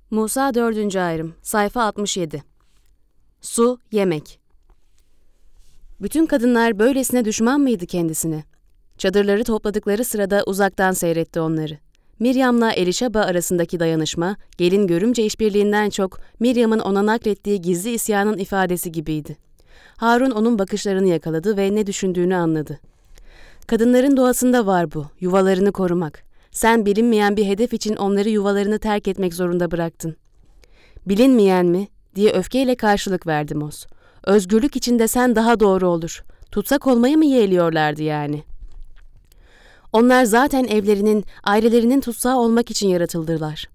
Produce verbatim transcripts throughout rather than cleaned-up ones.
Musa dördüncü ayrım, sayfa altmış yedi. Su, yemek. Bütün kadınlar böylesine düşman mıydı kendisine? Çadırları topladıkları sırada uzaktan seyretti onları. Miryam'la Elişaba arasındaki dayanışma, gelin görümce işbirliğinden çok Miryam'ın ona naklettiği gizli isyanın ifadesi gibiydi. Harun onun bakışlarını yakaladı ve ne düşündüğünü anladı. Kadınların doğasında var bu, yuvalarını korumak. Sen bilinmeyen bir hedef için onları yuvalarını terk etmek zorunda bıraktın. Bilinmeyen mi? Diye öfkeyle karşılık verdi Mos. Özgürlük için desen daha doğru olur. Tutsak olmayı mı yeğliyorlardı yani? Onlar zaten evlerinin, ailelerinin tutsağı olmak için yaratıldılar.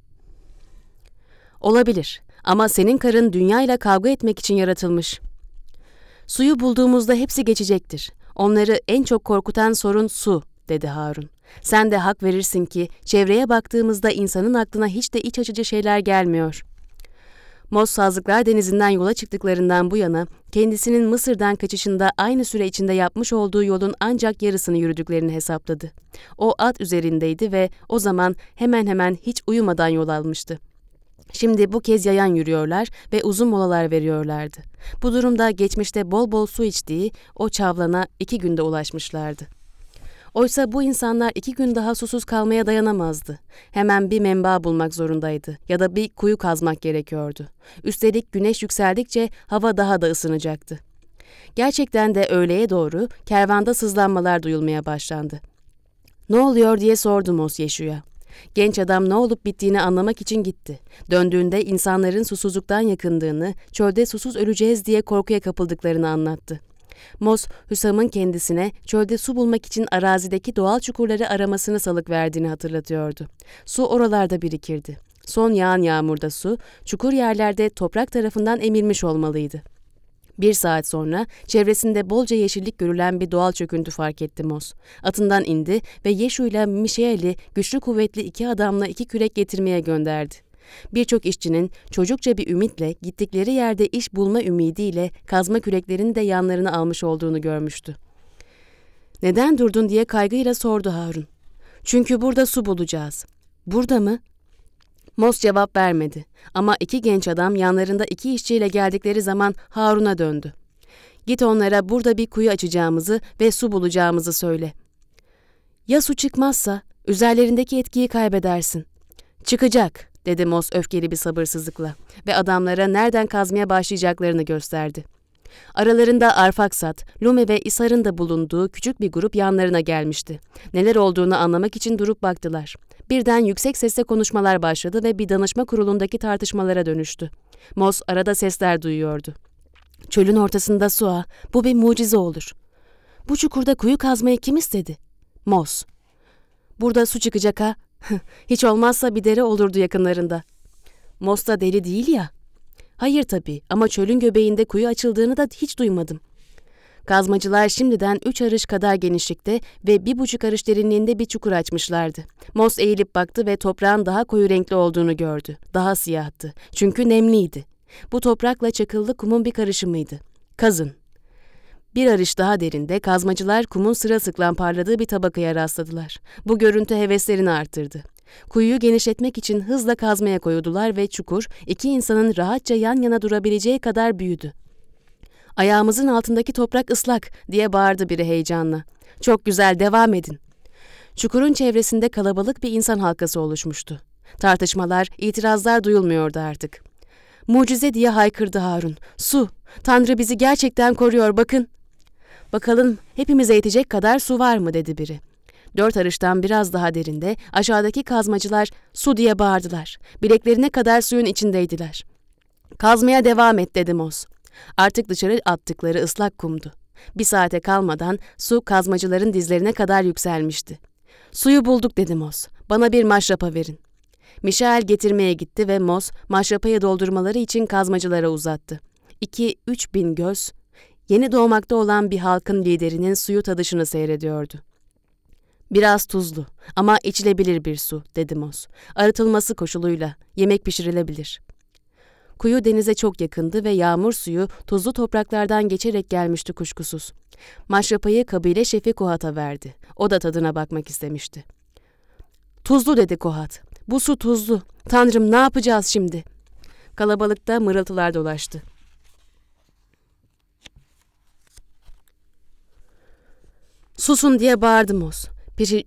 Olabilir ama senin karın dünyayla kavga etmek için yaratılmış. Suyu bulduğumuzda hepsi geçecektir. Onları en çok korkutan sorun su, dedi Harun. Sen de hak verirsin ki çevreye baktığımızda insanın aklına hiç de iç açıcı şeyler gelmiyor. Mos Sazlıklar Denizi'nden yola çıktıklarından bu yana kendisinin Mısır'dan kaçışında aynı süre içinde yapmış olduğu yolun ancak yarısını yürüdüklerini hesapladı. O at üzerindeydi ve o zaman hemen hemen hiç uyumadan yol almıştı. Şimdi bu kez yayan yürüyorlar ve uzun molalar veriyorlardı. Bu durumda geçmişte bol bol su içtiği o çavlana iki günde ulaşmışlardı. Oysa bu insanlar iki gün daha susuz kalmaya dayanamazdı. Hemen bir menba bulmak zorundaydı ya da bir kuyu kazmak gerekiyordu. Üstelik güneş yükseldikçe hava daha da ısınacaktı. Gerçekten de öğleye doğru kervanda sızlanmalar duyulmaya başlandı. "Ne oluyor?" diye sordu Mos Yeşu'ya. Genç adam ne olup bittiğini anlamak için gitti. Döndüğünde insanların susuzluktan yakındığını, çölde susuz öleceğiz diye korkuya kapıldıklarını anlattı. Mos, Hüsam'ın kendisine çölde su bulmak için arazideki doğal çukurları aramasını salık verdiğini hatırlatıyordu. Su oralarda birikirdi. Son yağan yağmurda su, çukur yerlerde toprak tarafından emilmiş olmalıydı. Bir saat sonra çevresinde bolca yeşillik görülen bir doğal çöküntü fark etti Mos. Atından indi ve Yeşu ile Mişeel'i güçlü kuvvetli iki adamla iki kürek getirmeye gönderdi. Birçok işçinin çocukça bir ümitle gittikleri yerde iş bulma ümidiyle kazma küreklerini de yanlarına almış olduğunu görmüştü. "Neden durdun?" diye kaygıyla sordu Harun. "Çünkü burada su bulacağız." "Burada mı?" Mos cevap vermedi ama iki genç adam yanlarında iki işçiyle geldikleri zaman Harun'a döndü. "Git onlara burada bir kuyu açacağımızı ve su bulacağımızı söyle." "Ya su çıkmazsa? Üzerlerindeki etkiyi kaybedersin." "Çıkacak," dedi Mos öfkeli bir sabırsızlıkla ve adamlara nereden kazmaya başlayacaklarını gösterdi. Aralarında Arfaksat, Lume ve İsar'ın da bulunduğu küçük bir grup yanlarına gelmişti. Neler olduğunu anlamak için durup baktılar. Birden yüksek sesle konuşmalar başladı ve bir danışma kurulundaki tartışmalara dönüştü. Mos arada sesler duyuyordu. "Çölün ortasında su ha, bu bir mucize olur." "Bu çukurda kuyu kazmayı kim istedi?" "Mos." "Burada su çıkacak ha? Hiç olmazsa bir dere olurdu yakınlarında." "Mos da deli değil ya." "Hayır tabii ama çölün göbeğinde kuyu açıldığını da hiç duymadım." Kazmacılar şimdiden üç arış kadar genişlikte ve bir buçuk arış derinliğinde bir çukur açmışlardı. Mos eğilip baktı ve toprağın daha koyu renkli olduğunu gördü. Daha siyahtı. Çünkü nemliydi. Bu toprakla çakıllı kumun bir karışımıydı. "Kazın." Bir arış daha derinde kazmacılar kumun sırılsıklam parladığı bir tabakaya rastladılar. Bu görüntü heveslerini arttırdı. Kuyuyu genişletmek için hızla kazmaya koyuldular ve çukur iki insanın rahatça yan yana durabileceği kadar büyüdü. "Ayağımızın altındaki toprak ıslak," diye bağırdı biri heyecanla. "Çok güzel, devam edin." Çukurun çevresinde kalabalık bir insan halkası oluşmuştu. Tartışmalar, itirazlar duyulmuyordu artık. "Mucize," diye haykırdı Harun. "Su! Tanrı bizi gerçekten koruyor, bakın." "Bakalım hepimize yetecek kadar su var mı?" dedi biri. Dört arıştan biraz daha derinde aşağıdaki kazmacılar "Su!" diye bağırdılar. Bileklerine kadar suyun içindeydiler. "Kazmaya devam et," dedi Mos. Artık dışarı attıkları ıslak kumdu. Bir saate kalmadan su kazmacıların dizlerine kadar yükselmişti. "Suyu bulduk," dedi Mos. "Bana bir maşrapa verin." Mişael getirmeye gitti ve Mos maşrapayı doldurmaları için kazmacılara uzattı. İki, üç bin göz, yeni doğmakta olan bir halkın liderinin suyu tadışını seyrediyordu. "Biraz tuzlu ama içilebilir bir su," dedi Mos. "Arıtılması koşuluyla yemek pişirilebilir." Kuyu denize çok yakındı ve yağmur suyu tuzlu topraklardan geçerek gelmişti kuşkusuz. Maşrapayı kabile şefi Kohat'a verdi. O da tadına bakmak istemişti. "Tuzlu," dedi Kohat. Bu su tuzlu. Tanrım, ne yapacağız şimdi? Kalabalıkta mırıltılar dolaştı. Susun diye bağırdı Moz. Pişi...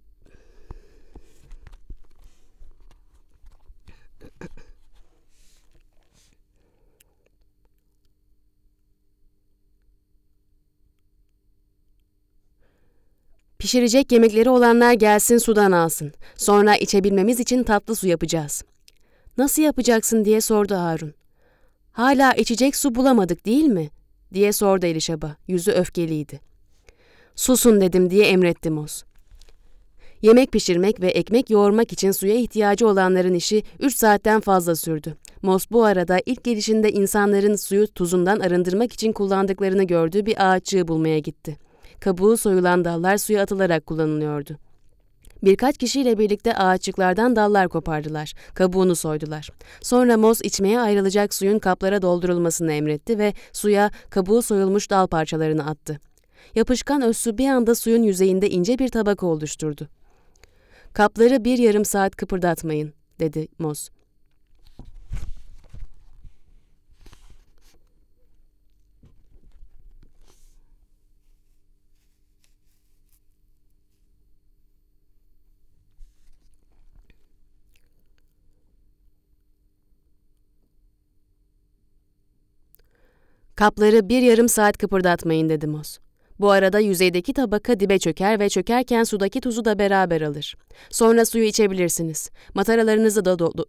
Pişirecek yemekleri olanlar gelsin, sudan alsın. Sonra içebilmemiz için tatlı su yapacağız. Nasıl yapacaksın diye sordu Harun. Hala içecek su bulamadık değil mi? Diye sordu Elişaba. Yüzü öfkeliydi. Susun dedim diye emretti Moz. Yemek pişirmek ve ekmek yoğurmak için suya ihtiyacı olanların işi üç saatten fazla sürdü. Moz bu arada ilk gelişinde insanların suyu tuzundan arındırmak için kullandıklarını gördüğü bir ağaççığı bulmaya gitti. Kabuğu soyulan dallar suya atılarak kullanılıyordu. Birkaç kişiyle birlikte ağaççıklardan dallar kopardılar, kabuğunu soydular. Sonra Moz içmeye ayrılacak suyun kaplara doldurulmasını emretti ve suya kabuğu soyulmuş dal parçalarını attı. Yapışkan öz su bir anda suyun yüzeyinde ince bir tabaka oluşturdu. Kapları bir yarım saat kıpırdatmayın, dedi Moz. Kapları bir yarım saat kıpırdatmayın, dedi Moz. Bu arada yüzeydeki tabaka dibe çöker ve çökerken sudaki tuzu da beraber alır. Sonra suyu içebilirsiniz. Mataralarınızı da doldu...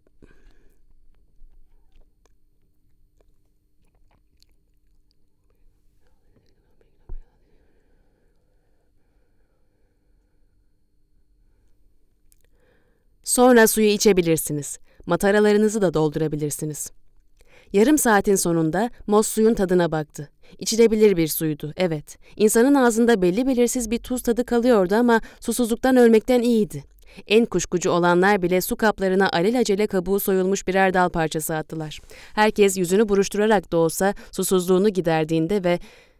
Sonra suyu içebilirsiniz. Mataralarınızı da doldurabilirsiniz. Yarım saatin sonunda Moz suyun tadına baktı. İçilebilir bir suydu, evet. İnsanın ağzında belli belirsiz bir tuz tadı kalıyordu ama susuzluktan ölmekten iyiydi. En kuşkucu olanlar bile su kaplarına alelacele kabuğu soyulmuş birer dal parçası attılar. Herkes yüzünü buruşturarak da olsa susuzluğunu giderdiğinde ve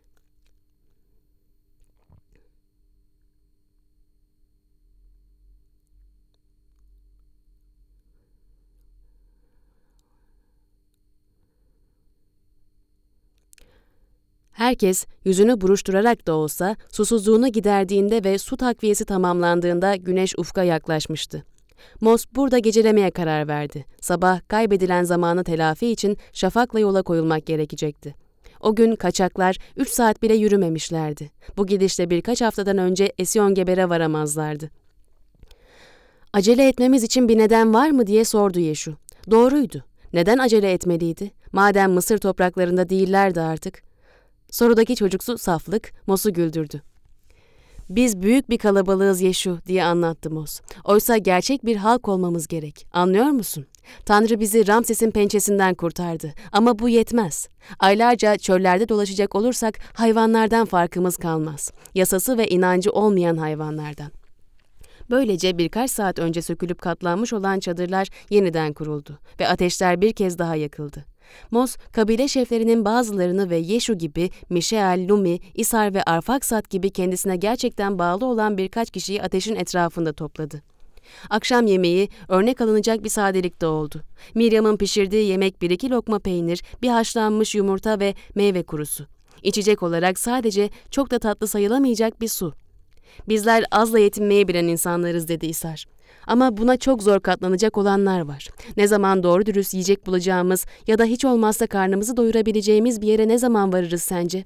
Herkes yüzünü buruşturarak da olsa susuzluğunu giderdiğinde ve su takviyesi tamamlandığında güneş ufka yaklaşmıştı. Moz burada gecelemeye karar verdi. Sabah kaybedilen zamanı telafi için şafakla yola koyulmak gerekecekti. O gün kaçaklar üç saat bile yürümemişlerdi. Bu gidişle birkaç haftadan önce Esiyongeber'e varamazlardı. Acele etmemiz için bir neden var mı diye sordu Yeşu. Doğruydu. Neden acele etmeliydi? Madem Mısır topraklarında değillerdi artık. Sorudaki çocuksu saflık Moz'u güldürdü. Biz büyük bir kalabalığız Yeşu diye anlattı Moz. Oysa gerçek bir halk olmamız gerek. Anlıyor musun? Tanrı bizi Ramses'in pençesinden kurtardı. Ama bu yetmez. Aylarca çöllerde dolaşacak olursak hayvanlardan farkımız kalmaz. Yasası ve inancı olmayan hayvanlardan. Böylece birkaç saat önce sökülüp katlanmış olan çadırlar yeniden kuruldu ve ateşler bir kez daha yakıldı. Moz, kabile şeflerinin bazılarını ve Yeşu gibi Mişeal, Lumi, İsar ve Arfaksat gibi kendisine gerçekten bağlı olan birkaç kişiyi ateşin etrafında topladı. Akşam yemeği örnek alınacak bir sadelikte oldu. Miriam'ın pişirdiği yemek bir iki lokma peynir, bir haşlanmış yumurta ve meyve kurusu. İçecek olarak sadece çok da tatlı sayılamayacak bir su. Bizler azla yetinmeyi bilen insanlarız, dedi İsar. Ama buna çok zor katlanacak olanlar var. Ne zaman doğru dürüst yiyecek bulacağımız ya da hiç olmazsa karnımızı doyurabileceğimiz bir yere ne zaman varırız sence?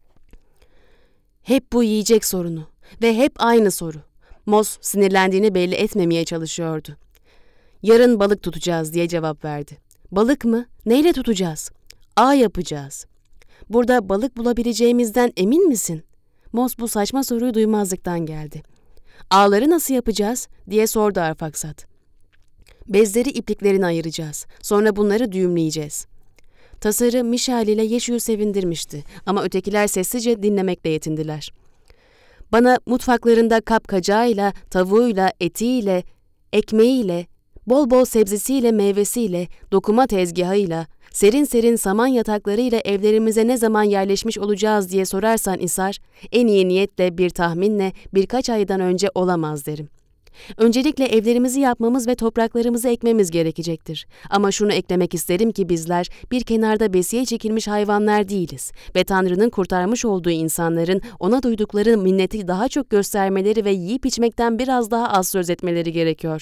Hep bu yiyecek sorunu ve hep aynı soru. Moz sinirlendiğini belli etmemeye çalışıyordu. Yarın balık tutacağız diye cevap verdi. Balık mı? Neyle tutacağız? Ağ yapacağız. Burada balık bulabileceğimizden emin misin? Moz bu saçma soruyu duymazlıktan geldi. Ağları nasıl yapacağız diye sordu Arfaksat. Bezleri ipliklerine ayıracağız. Sonra bunları düğümleyeceğiz. Tasarı Mişal ile Yeşu'yu sevindirmişti ama ötekiler sessizce dinlemekle yetindiler. Bana mutfaklarında kapkacağıyla, tavuğuyla, etiyle, ekmeğiyle, bol bol sebzesiyle, meyvesiyle, dokuma tezgahıyla, serin serin saman yataklarıyla evlerimize ne zaman yerleşmiş olacağız diye sorarsan İsar, en iyi niyetle bir tahminle birkaç aydan önce olamaz derim. Öncelikle evlerimizi yapmamız ve topraklarımızı ekmemiz gerekecektir. Ama şunu eklemek isterim ki bizler bir kenarda besiye çekilmiş hayvanlar değiliz ve Tanrı'nın kurtarmış olduğu insanların ona duydukları minneti daha çok göstermeleri ve yiyip içmekten biraz daha az söz etmeleri gerekiyor.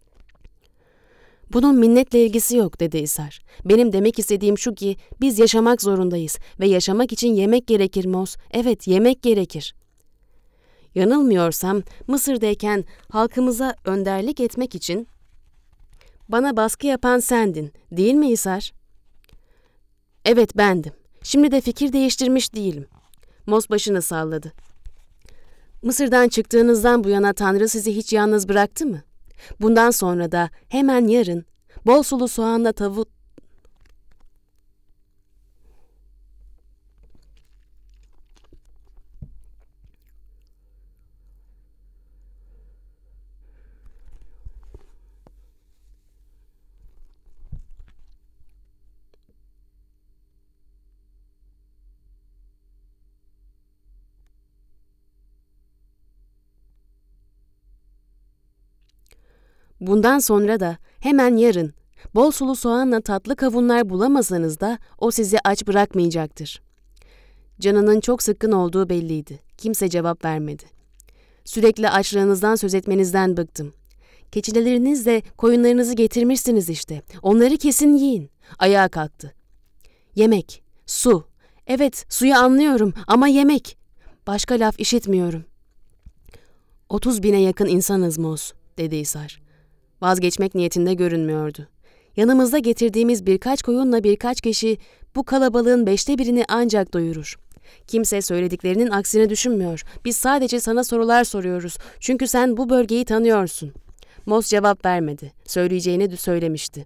Bunun minnetle ilgisi yok, dedi İshar. Benim demek istediğim şu ki biz yaşamak zorundayız ve yaşamak için yemek gerekir Mos. Evet, yemek gerekir. Yanılmıyorsam Mısır'dayken halkımıza önderlik etmek için bana baskı yapan sendin, değil mi İshar? Evet, bendim. Şimdi de fikir değiştirmiş değilim. Mos başını salladı. Mısır'dan çıktığınızdan bu yana Tanrı sizi hiç yalnız bıraktı mı? Bundan sonra da hemen yarın bol sulu soğanla tavuk Bundan sonra da hemen yarın bol sulu soğanla tatlı kavunlar bulamasanız da o sizi aç bırakmayacaktır. Canının çok sıkkın olduğu belliydi. Kimse cevap vermedi. Sürekli açlığınızdan söz etmenizden bıktım. Keçilerinizle koyunlarınızı getirmişsiniz işte. Onları kesin yiyin. Ayağa kalktı. Yemek, su. Evet, suyu anlıyorum ama yemek. Başka laf işitmiyorum. Otuz bine yakın insanız Mos, dedi İshar. Vazgeçmek niyetinde görünmüyordu. Yanımızda getirdiğimiz birkaç koyunla birkaç kişi bu kalabalığın beşte birini ancak doyurur. Kimse söylediklerinin aksine düşünmüyor. Biz sadece sana sorular soruyoruz. Çünkü sen bu bölgeyi tanıyorsun. Mos cevap vermedi. Söyleyeceğini söylemişti.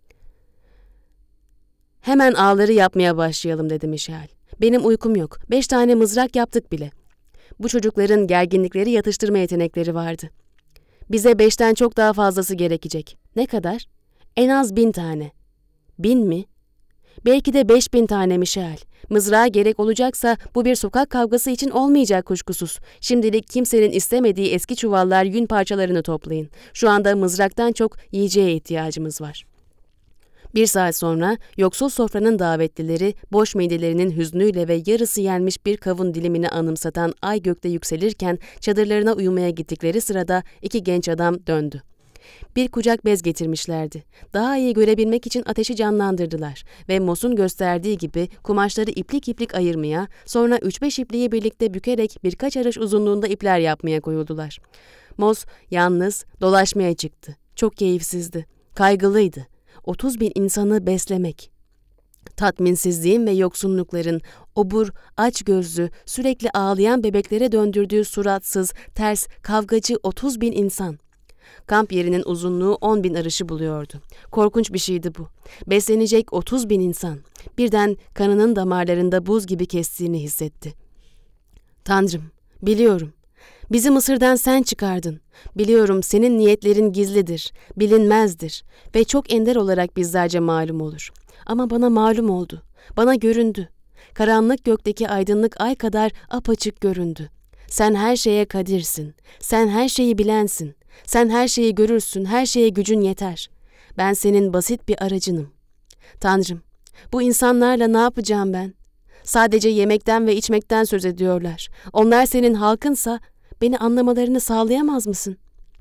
Hemen ağları yapmaya başlayalım, dedi Michel. Benim uykum yok. Beş tane mızrak yaptık bile. Bu çocukların gerginlikleri yatıştırma yetenekleri vardı. Bize beşten çok daha fazlası gerekecek. Ne kadar? En az bin tane. Bin mi? Belki de beş bin tane Michel. Mızrağa gerek olacaksa bu bir sokak kavgası için olmayacak kuşkusuz. Şimdilik kimsenin istemediği eski çuvallar yün parçalarını toplayın. Şu anda mızraktan çok yiyeceğe ihtiyacımız var. Bir saat sonra yoksul sofranın davetlileri boş midelerinin hüznüyle ve yarısı yenmiş bir kavun dilimini anımsatan ay gökte yükselirken çadırlarına uyumaya gittikleri sırada iki genç adam döndü. Bir kucak bez getirmişlerdi. Daha iyi görebilmek için ateşi canlandırdılar ve Mos'un gösterdiği gibi kumaşları iplik iplik ayırmaya, sonra üç beş ipliği birlikte bükerek birkaç arış uzunluğunda ipler yapmaya koyuldular. Mos yalnız dolaşmaya çıktı. Çok keyifsizdi, kaygılıydı. Otuz bin insanı beslemek. Tatminsizliğin ve yoksunlukların, obur, açgözlü, sürekli ağlayan bebeklere döndürdüğü suratsız, ters, kavgacı otuz bin insan. Kamp yerinin uzunluğu on bin arışı buluyordu. Korkunç bir şeydi bu. Beslenecek otuz bin insan. Birden kanının damarlarında buz gibi kestiğini hissetti. Tanrım, biliyorum. Bizi Mısır'dan sen çıkardın. Biliyorum senin niyetlerin gizlidir, bilinmezdir ve çok ender olarak bizlerce malum olur. Ama bana malum oldu, bana göründü. Karanlık gökteki aydınlık ay kadar apaçık göründü. Sen her şeye kadirsin, sen her şeyi bilensin. Sen her şeyi görürsün, her şeye gücün yeter. Ben senin basit bir aracınım. Tanrım, bu insanlarla ne yapacağım ben? Sadece yemekten ve içmekten söz ediyorlar. Onlar senin halkınsa beni anlamalarını sağlayamaz mısın?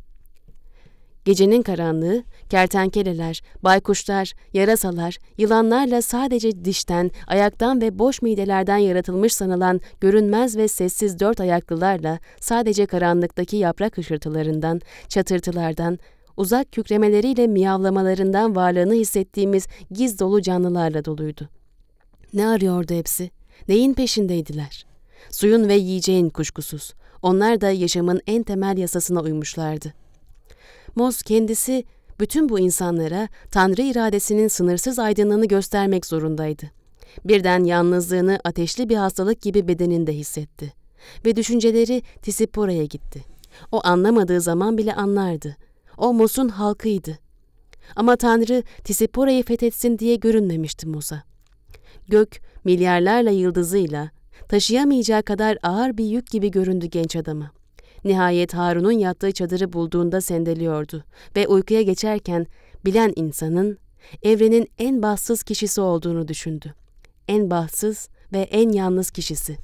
Gecenin karanlığı, kertenkeleler, baykuşlar, yarasalar, yılanlarla sadece dişten, ayaktan ve boş midelerden yaratılmış sanılan görünmez ve sessiz dört ayaklılarla sadece karanlıktaki yaprak hışırtılarından, çatırtılardan, uzak kükremeleriyle miyavlamalarından varlığını hissettiğimiz giz dolu canlılarla doluydu. Ne arıyordu hepsi? Neyin peşindeydiler? Suyun ve yiyeceğin kuşkusuz. Onlar da yaşamın en temel yasasına uymuşlardı. Mos kendisi bütün bu insanlara Tanrı iradesinin sınırsız aydınlığını göstermek zorundaydı. Birden yalnızlığını ateşli bir hastalık gibi bedeninde hissetti. Ve düşünceleri Tisippora'ya gitti. O anlamadığı zaman bile anlardı. O Mos'un halkıydı. Ama Tanrı Tisippora'yı fethetsin diye görünmemişti Mos'a. Gök milyarlarla yıldızıyla taşıyamayacağı kadar ağır bir yük gibi göründü genç adama. Nihayet Harun'un yattığı çadırı bulduğunda sendeliyordu ve uykuya geçerken bilen insanın evrenin en bahtsız kişisi olduğunu düşündü. En bahtsız ve en yalnız kişisi.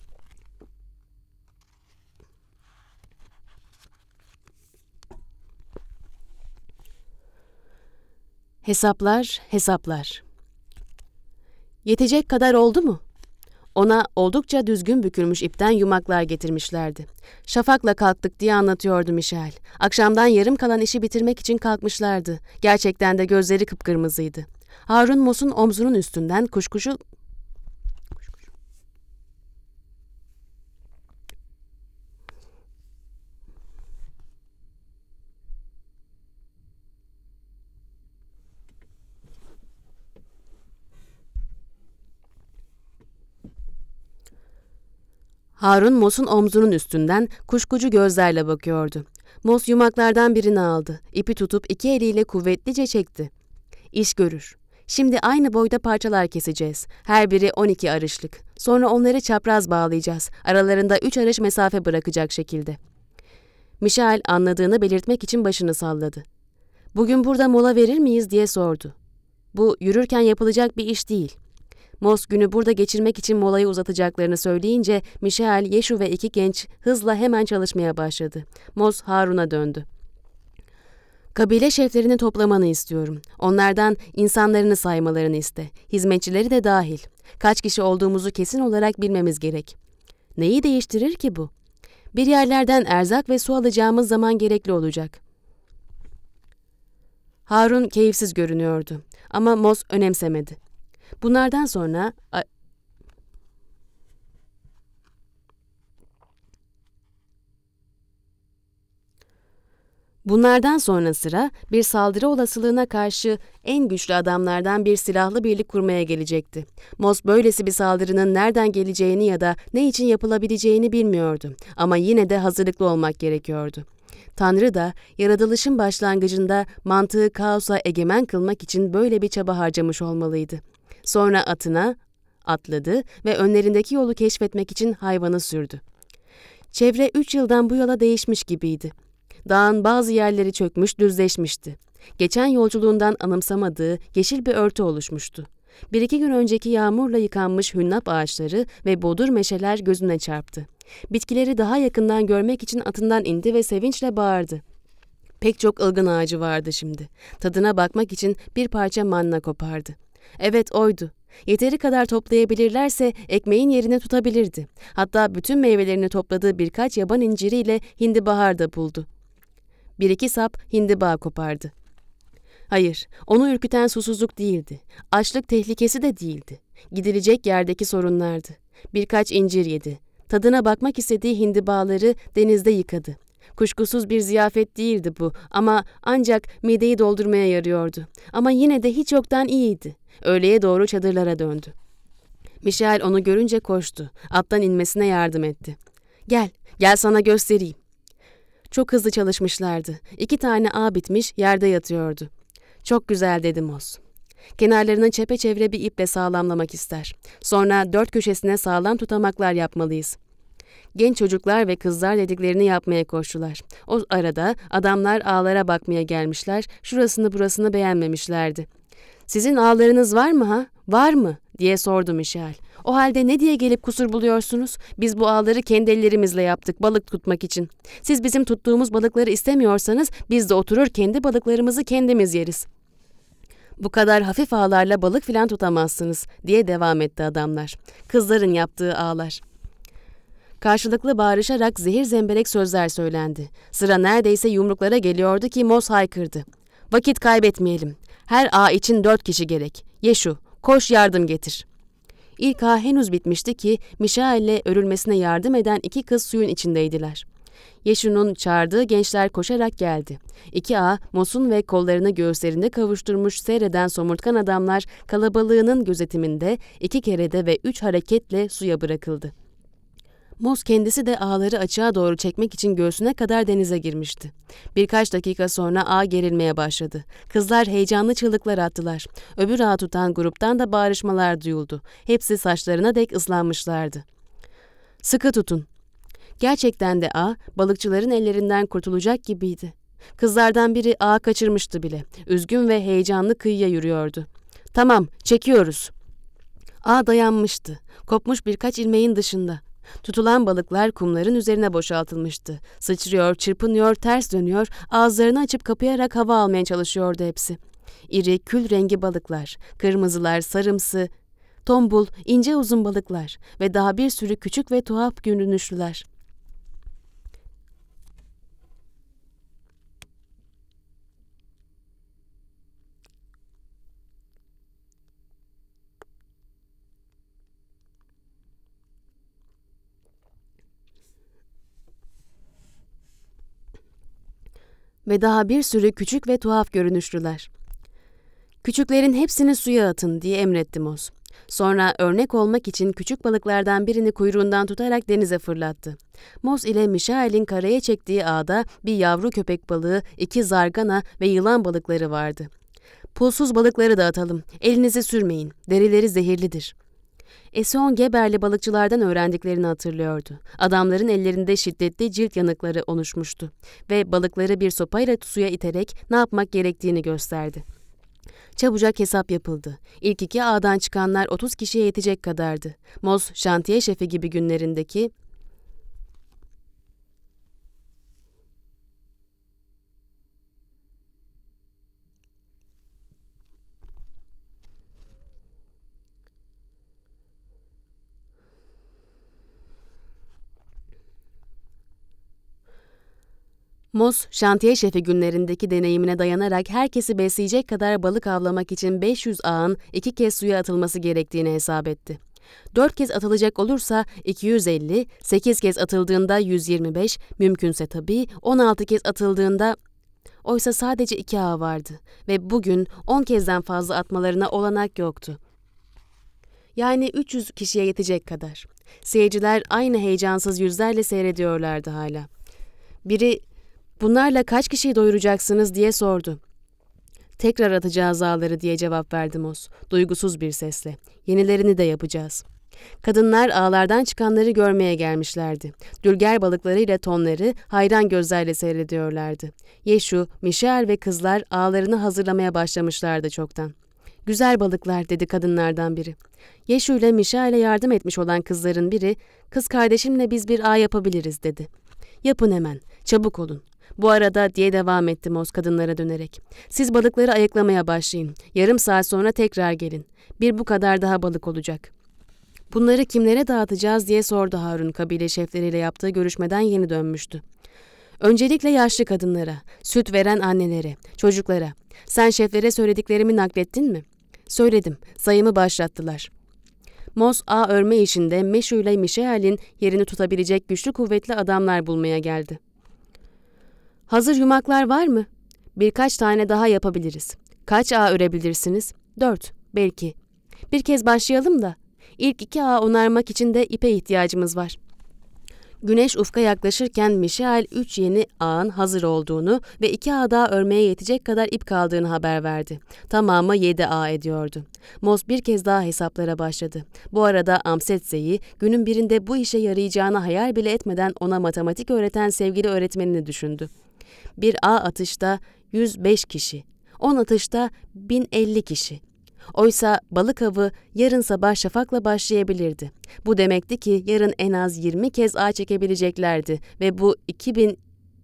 Hesaplar, hesaplar. Yetecek kadar oldu mu? Ona oldukça düzgün bükülmüş ipten yumaklar getirmişlerdi. Şafakla kalktık diye anlatıyordu Michel. Akşamdan yarım kalan işi bitirmek için kalkmışlardı. Gerçekten de gözleri kıpkırmızıydı. Harun Mos'un omzunun üstünden kuşkuşu... Harun Mos'un omzunun üstünden kuşkucu gözlerle bakıyordu. Mos yumaklardan birini aldı. İpi tutup iki eliyle kuvvetlice çekti. İş görür. Şimdi aynı boyda parçalar keseceğiz. Her biri on iki arışlık. Sonra onları çapraz bağlayacağız. Aralarında üç arış mesafe bırakacak şekilde. Michel anladığını belirtmek için başını salladı. Bugün burada mola verir miyiz diye sordu. Bu yürürken yapılacak bir iş değil. Mos günü burada geçirmek için molayı uzatacaklarını söyleyince Michel, Yeşu ve iki genç hızla hemen çalışmaya başladı. Mos Harun'a döndü. Kabile şeflerini toplamanı istiyorum. Onlardan insanlarını saymalarını iste. Hizmetçileri de dahil. Kaç kişi olduğumuzu kesin olarak bilmemiz gerek. Neyi değiştirir ki bu? Bir yerlerden erzak ve su alacağımız zaman gerekli olacak. Harun keyifsiz görünüyordu ama Mos önemsemedi. Bunlardan sonra... Bunlardan sonra sıra bir saldırı olasılığına karşı en güçlü adamlardan bir silahlı birlik kurmaya gelecekti. Mos böylesi bir saldırının nereden geleceğini ya da ne için yapılabileceğini bilmiyordu ama yine de hazırlıklı olmak gerekiyordu. Tanrı da yaratılışın başlangıcında mantığı kaosa egemen kılmak için böyle bir çaba harcamış olmalıydı. Sonra atına atladı ve önlerindeki yolu keşfetmek için hayvanı sürdü. Çevre üç yıldan bu yola değişmiş gibiydi. Dağın bazı yerleri çökmüş, düzleşmişti. Geçen yolculuğundan anımsamadığı yeşil bir örtü oluşmuştu. Bir iki gün önceki yağmurla yıkanmış hünnap ağaçları ve bodur meşeler gözüne çarptı. Bitkileri daha yakından görmek için atından indi ve sevinçle bağırdı. Pek çok ılgın ağacı vardı şimdi. Tadına bakmak için bir parça manna kopardı. Evet oydu. Yeteri kadar toplayabilirlerse ekmeğin yerini tutabilirdi. Hatta bütün meyvelerini topladığı birkaç yaban inciriyle hindibahar da buldu. Bir iki sap hindiba kopardı. Hayır, onu ürküten susuzluk değildi. Açlık tehlikesi de değildi. Gidilecek yerdeki sorunlardı. Birkaç incir yedi. Tadına bakmak istediği hindibaları denizde yıkadı. Kuşkusuz bir ziyafet değildi bu ama ancak mideyi doldurmaya yarıyordu. Ama yine de hiç yoktan iyiydi. Öğleye doğru çadırlara döndü. Michel onu görünce koştu. Attan inmesine yardım etti. Gel, gel sana göstereyim. Çok hızlı çalışmışlardı. İki tane ağ bitmiş yerde yatıyordu. Çok güzel dedi Mos. Kenarlarını çepeçevre bir iple sağlamlamak ister. Sonra dört köşesine sağlam tutamaklar yapmalıyız. Genç çocuklar ve kızlar dediklerini yapmaya koştular. O arada adamlar ağlara bakmaya gelmişler, şurasını burasını beğenmemişlerdi. Sizin ağlarınız var mı ha? Var mı? Diye sordu Michel. O halde ne diye gelip kusur buluyorsunuz? Biz bu ağları kendi ellerimizle yaptık balık tutmak için. Siz bizim tuttuğumuz balıkları istemiyorsanız biz de oturur kendi balıklarımızı kendimiz yeriz. Bu kadar hafif ağlarla balık filan tutamazsınız diye devam etti adamlar. Kızların yaptığı ağlar. Karşılıklı bağırışarak zehir zemberek sözler söylendi. Sıra neredeyse yumruklara geliyordu ki Mos haykırdı. Vakit kaybetmeyelim. Her ağ için dört kişi gerek. Yeşu, koş yardım getir. İlk ağ henüz bitmişti ki Michelle örülmesine yardım eden iki kız suyun içindeydiler. Yeşu'nun çağırdığı gençler koşarak geldi. İki ağa Mos'un ve kollarını göğüslerinde kavuşturmuş seyreden somurtkan adamlar kalabalığının gözetiminde iki kerede ve üç hareketle suya bırakıldı. Mos kendisi de ağları açığa doğru çekmek için göğsüne kadar denize girmişti. Birkaç dakika sonra ağ gerilmeye başladı. Kızlar heyecanlı çığlıklar attılar. Öbür ağı tutan gruptan da bağırışmalar duyuldu. Hepsi saçlarına dek ıslanmışlardı. Sıkı tutun. Gerçekten de ağ balıkçıların ellerinden kurtulacak gibiydi. Kızlardan biri ağı kaçırmıştı bile. Üzgün ve heyecanlı kıyıya yürüyordu. "Tamam, çekiyoruz." Ağ dayanmıştı. Kopmuş birkaç ilmeğin dışında. Tutulan balıklar kumların üzerine boşaltılmıştı. Sıçrıyor, çırpınıyor, ters dönüyor, ağızlarını açıp kapayarak hava almaya çalışıyordu hepsi. İri, kül rengi balıklar, kırmızılar, sarımsı, tombul, ince uzun balıklar ve daha bir sürü küçük ve tuhaf görünüşlüler. Ve daha bir sürü küçük ve tuhaf görünüşlüler. "Küçüklerin hepsini suya atın," diye emretti Moz. Sonra örnek olmak için küçük balıklardan birini kuyruğundan tutarak denize fırlattı. Moz ile Michael'in karaya çektiği ağda bir yavru köpek balığı, iki zargana ve yılan balıkları vardı. "Pulsuz balıkları da atalım. Elinizi sürmeyin. Derileri zehirlidir." Eson Geberli balıkçılardan öğrendiklerini hatırlıyordu. Adamların ellerinde şiddetli cilt yanıkları oluşmuştu ve balıkları bir sopayla suya iterek ne yapmak gerektiğini gösterdi. Çabucak hesap yapıldı. İlk iki ağdan çıkanlar otuz kişiye yetecek kadardı. Moz, şantiye şefi gibi günlerindeki Moz, şantiye şefi günlerindeki deneyimine dayanarak herkesi besleyecek kadar balık avlamak için beş yüz ağın iki kez suya atılması gerektiğini hesap etti. Dört kez atılacak olursa iki yüz elli, sekiz kez atıldığında yüz yirmi beş, mümkünse tabii on altı kez atıldığında... Oysa sadece iki ağ vardı ve bugün on kezden fazla atmalarına olanak yoktu. Yani üç yüz kişiye yetecek kadar. Seyirciler aynı heyecansız yüzlerle seyrediyorlardı hala. Biri, "Bunlarla kaç kişiyi doyuracaksınız?" diye sordu. "Tekrar atacağız ağları," diye cevap verdi Moz, duygusuz bir sesle. "Yenilerini de yapacağız." Kadınlar ağlardan çıkanları görmeye gelmişlerdi. Dülger balıklarıyla tonları hayran gözlerle seyrediyorlardı. Yeşu, Michel ve kızlar ağlarını hazırlamaya başlamışlardı çoktan. "Güzel balıklar," dedi kadınlardan biri. Yeşu ile Michel'e yardım etmiş olan kızların biri, "Kız kardeşimle biz bir ağ yapabiliriz," dedi. "Yapın hemen, çabuk olun. Bu arada," diye devam etti Moz kadınlara dönerek, "siz balıkları ayıklamaya başlayın. Yarım saat sonra tekrar gelin. Bir bu kadar daha balık olacak." "Bunları kimlere dağıtacağız?" diye sordu Harun, kabile şefleriyle yaptığı görüşmeden yeni dönmüştü. "Öncelikle yaşlı kadınlara, süt veren annelere, çocuklara. Sen şeflere söylediklerimi naklettin mi?" "Söyledim, sayımı başlattılar." Moz, ağ örme işinde Meşu ile Michel'in yerini tutabilecek güçlü kuvvetli adamlar bulmaya geldi. "Hazır yumaklar var mı?" "Birkaç tane daha yapabiliriz." "Kaç ağ örebilirsiniz?" "Dört, belki." "Bir kez başlayalım da. İlk iki ağ onarmak için de ipe ihtiyacımız var." Güneş ufka yaklaşırken Michel üç yeni ağın hazır olduğunu ve iki ağ daha örmeye yetecek kadar ip kaldığını haber verdi. Tamamı yedi ağ ediyordu. Moz bir kez daha hesaplara başladı. Bu arada Amsetze'yi günün birinde bu işe yarayacağını hayal bile etmeden ona matematik öğreten sevgili öğretmenini düşündü. Bir ağ atışta yüz beş kişi, on atışta bin elli kişi. Oysa balık avı yarın sabah şafakla başlayabilirdi. Bu demekti ki yarın en az yirmi kez ağ çekebileceklerdi ve bu iki bin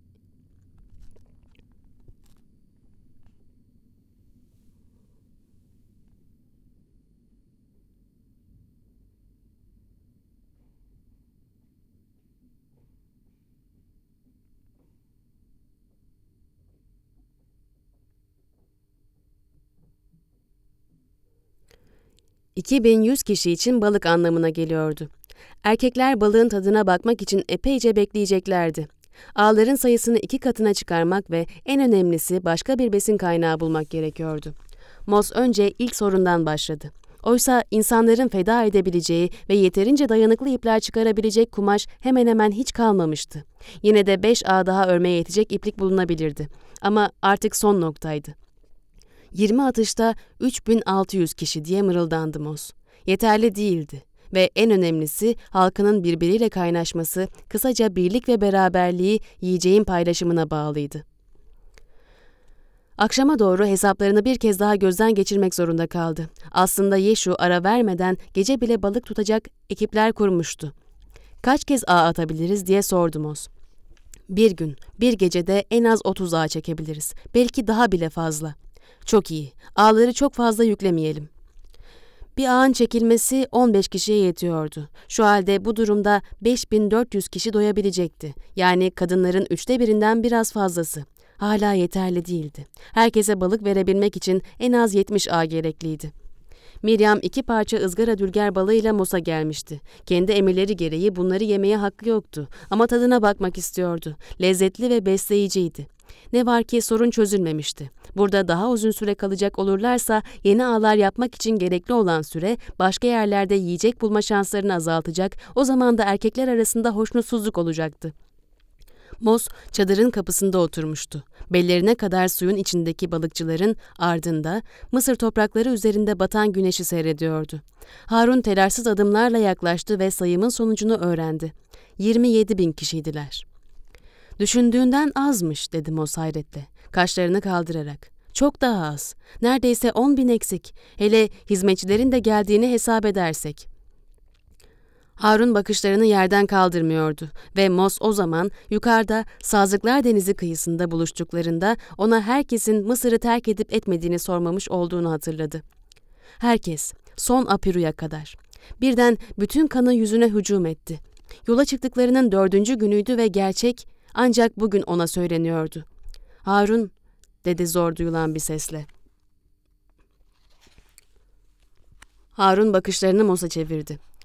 iki bin yüz kişi için balık anlamına geliyordu. Erkekler balığın tadına bakmak için epeyce bekleyeceklerdi. Ağların sayısını iki katına çıkarmak ve en önemlisi başka bir besin kaynağı bulmak gerekiyordu. Moz önce ilk sorundan başladı. Oysa insanların feda edebileceği ve yeterince dayanıklı ipler çıkarabilecek kumaş hemen hemen hiç kalmamıştı. Yine de beş ağ daha örmeye yetecek iplik bulunabilirdi. Ama artık son noktaydı. yirmi atışta üç bin altı yüz kişi diye mırıldandı Moz. Yeterli değildi ve en önemlisi halkının birbiriyle kaynaşması, kısaca birlik ve beraberliği yiyeceğin paylaşımına bağlıydı. Akşama doğru hesaplarını bir kez daha gözden geçirmek zorunda kaldı. Aslında Yeşu ara vermeden gece bile balık tutacak ekipler kurmuştu. Kaç kez ağ atabiliriz diye sordu Moz. Bir gün, bir gecede en az otuz ağ çekebiliriz. Belki daha bile fazla. Çok iyi. Ağları çok fazla yüklemeyelim. Bir ağın çekilmesi on beş kişiye yetiyordu. Şu halde bu durumda beş bin dört yüz kişi doyabilecekti. Yani kadınların üçte birinden biraz fazlası. Hala yeterli değildi. Herkese balık verebilmek için en az yetmiş ağ gerekliydi. Miriam iki parça ızgara dülger balığıyla Mos'a gelmişti. Kendi emirleri gereği bunları yemeye hakkı yoktu ama tadına bakmak istiyordu. Lezzetli ve besleyiciydi. Ne var ki sorun çözülmemişti. Burada daha uzun süre kalacak olurlarsa yeni ağlar yapmak için gerekli olan süre başka yerlerde yiyecek bulma şanslarını azaltacak, o zaman da erkekler arasında hoşnutsuzluk olacaktı. Mos çadırın kapısında oturmuştu. Bellerine kadar suyun içindeki balıkçıların ardında Mısır toprakları üzerinde batan güneşi seyrediyordu. Harun telaşsız adımlarla yaklaştı ve sayımın sonucunu öğrendi. yirmi yedi bin kişiydiler. Düşündüğünden azmış, dedi Mos hayretle, kaşlarını kaldırarak. Çok daha az. Neredeyse on bin eksik. Hele hizmetçilerin de geldiğini hesap edersek. Harun bakışlarını yerden kaldırmıyordu ve Mos o zaman yukarıda Sazlıklar Denizi kıyısında buluştuklarında ona herkesin Mısır'ı terk edip etmediğini sormamış olduğunu hatırladı. Herkes, son Apiru'ya kadar. Birden bütün kanı yüzüne hücum etti. Yola çıktıklarının dördüncü günüydü ve gerçek ancak bugün ona söyleniyordu. Harun, dedi zor duyulan bir sesle. Harun bakışlarını Mos'a çevirdi.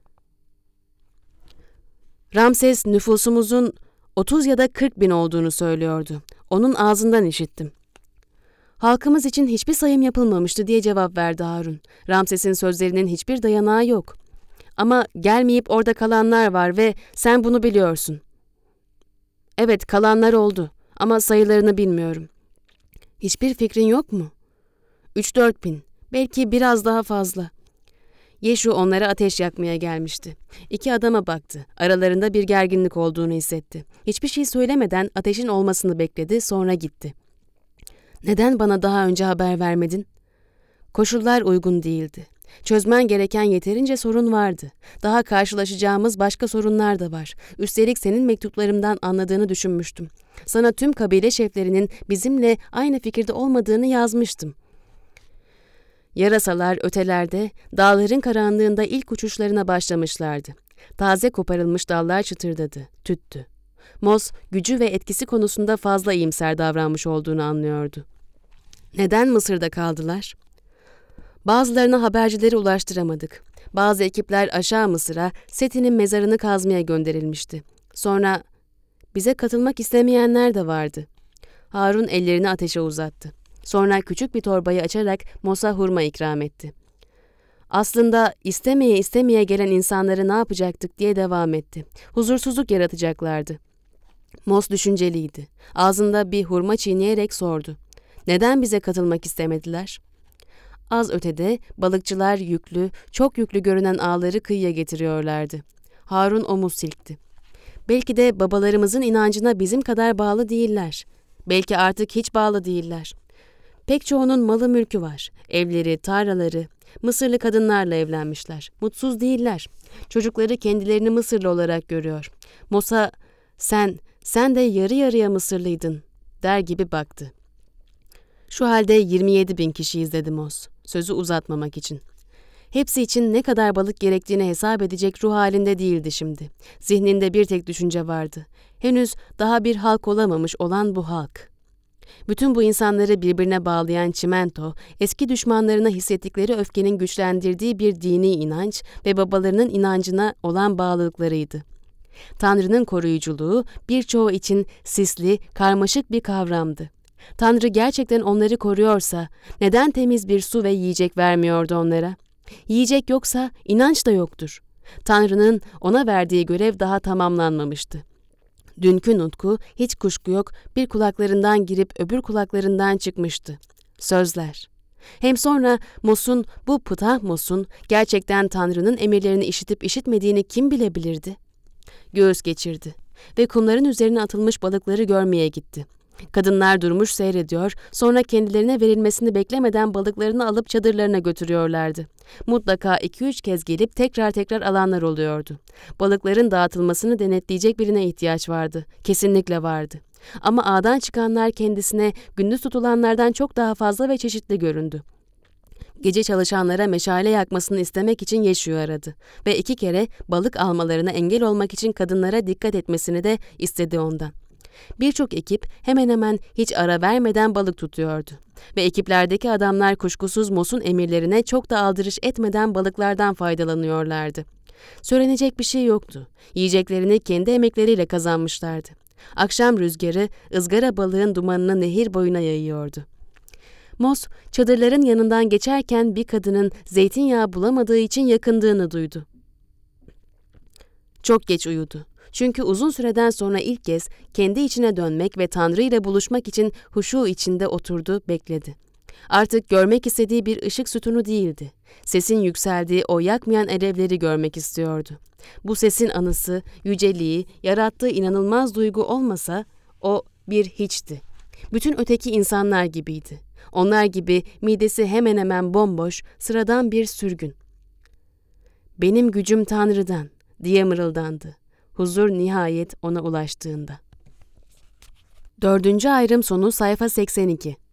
Ramses nüfusumuzun otuz ya da kırk bin olduğunu söylüyordu. Onun ağzından işittim. Halkımız için hiçbir sayım yapılmamıştı diye cevap verdi Harun. Ramses'in sözlerinin hiçbir dayanağı yok. Ama gelmeyip orada kalanlar var ve sen bunu biliyorsun. Evet, kalanlar oldu ama sayılarını bilmiyorum. Hiçbir fikrin yok mu? Üç dört bin, belki biraz daha fazla. Yeşu onlara ateş yakmaya gelmişti. İki adama baktı. Aralarında bir gerginlik olduğunu hissetti. Hiçbir şey söylemeden ateşin olmasını bekledi, sonra gitti. Neden bana daha önce haber vermedin? Koşullar uygun değildi. Çözmen gereken yeterince sorun vardı. Daha karşılaşacağımız başka sorunlar da var. Üstelik senin mektuplarımdan anladığını düşünmüştüm. Sana tüm kabile şeflerinin bizimle aynı fikirde olmadığını yazmıştım. Yarasalar ötelerde, dağların karanlığında ilk uçuşlarına başlamışlardı. Taze koparılmış dallar çıtırdadı, tüttü. Mos, gücü ve etkisi konusunda fazla iyimser davranmış olduğunu anlıyordu. Neden Mısır'da kaldılar? Bazılarına habercileri ulaştıramadık. Bazı ekipler aşağı Mısır'a Seti'nin mezarını kazmaya gönderilmişti. Sonra bize katılmak istemeyenler de vardı. Harun ellerini ateşe uzattı. Sonra küçük bir torbayı açarak Mos'a hurma ikram etti. Aslında istemeye istemeye gelen insanları ne yapacaktık diye devam etti. Huzursuzluk yaratacaklardı. Mos düşünceliydi. Ağzında bir hurma çiğneyerek sordu. Neden bize katılmak istemediler? Az ötede balıkçılar yüklü, çok yüklü görünen ağları kıyıya getiriyorlardı. Harun omuz silkti. Belki de babalarımızın inancına bizim kadar bağlı değiller. Belki artık hiç bağlı değiller. Pek çoğunun malı mülkü var. Evleri, tarlaları, Mısırlı kadınlarla evlenmişler. Mutsuz değiller. Çocukları kendilerini Mısırlı olarak görüyor. Mos'a sen, sen de yarı yarıya Mısırlıydın der gibi baktı. Şu halde yirmi yedi bin kişiyiz, dedi Mos, sözü uzatmamak için. Hepsi için ne kadar balık gerektiğini hesap edecek ruh halinde değildi şimdi. Zihninde bir tek düşünce vardı. Henüz daha bir halk olamamış olan bu halk. Bütün bu insanları birbirine bağlayan çimento, eski düşmanlarına hissettikleri öfkenin güçlendirdiği bir dini inanç ve babalarının inancına olan bağlılıklarıydı. Tanrı'nın koruyuculuğu birçoğu için sisli, karmaşık bir kavramdı. Tanrı gerçekten onları koruyorsa neden temiz bir su ve yiyecek vermiyordu onlara? Yiyecek yoksa inanç da yoktur. Tanrı'nın ona verdiği görev daha tamamlanmamıştı. Dünkü nutku, hiç kuşku yok, bir kulaklarından girip öbür kulaklarından çıkmıştı. Sözler. Hem sonra Mos'un, bu Ptah Mos'un gerçekten Tanrı'nın emirlerini işitip işitmediğini kim bilebilirdi? Göğüs geçirdi ve kumların üzerine atılmış balıkları görmeye gitti. Kadınlar durmuş seyrediyor, sonra kendilerine verilmesini beklemeden balıklarını alıp çadırlarına götürüyorlardı. Mutlaka iki üç kez gelip tekrar tekrar alanlar oluyordu. Balıkların dağıtılmasını denetleyecek birine ihtiyaç vardı. Kesinlikle vardı. Ama ağdan çıkanlar kendisine gündüz tutulanlardan çok daha fazla ve çeşitli göründü. Gece çalışanlara meşale yakmasını istemek için Yeşu'yu aradı ve iki kere balık almalarına engel olmak için kadınlara dikkat etmesini de istedi ondan. Birçok ekip hemen hemen hiç ara vermeden balık tutuyordu ve ekiplerdeki adamlar kuşkusuz Mos'un emirlerine çok da aldırış etmeden balıklardan faydalanıyorlardı. Söylenecek bir şey yoktu. Yiyeceklerini kendi emekleriyle kazanmışlardı. Akşam rüzgarı ızgara balığın dumanını nehir boyuna yayıyordu. Mos, çadırların yanından geçerken bir kadının zeytinyağı bulamadığı için yakındığını duydu. Çok geç uyudu. Çünkü uzun süreden sonra ilk kez kendi içine dönmek ve Tanrı ile buluşmak için huşu içinde oturdu, bekledi. Artık görmek istediği bir ışık sütunu değildi. Sesin yükseldiği o yakmayan alevleri görmek istiyordu. Bu sesin anısı, yüceliği, yarattığı inanılmaz duygu olmasa o bir hiçti. Bütün öteki insanlar gibiydi. Onlar gibi midesi hemen hemen bomboş, sıradan bir sürgün. "Benim gücüm Tanrı'dan," diye mırıldandı. Huzur nihayet ona ulaştığında. Dördüncü ayrım sonu sayfa seksen iki.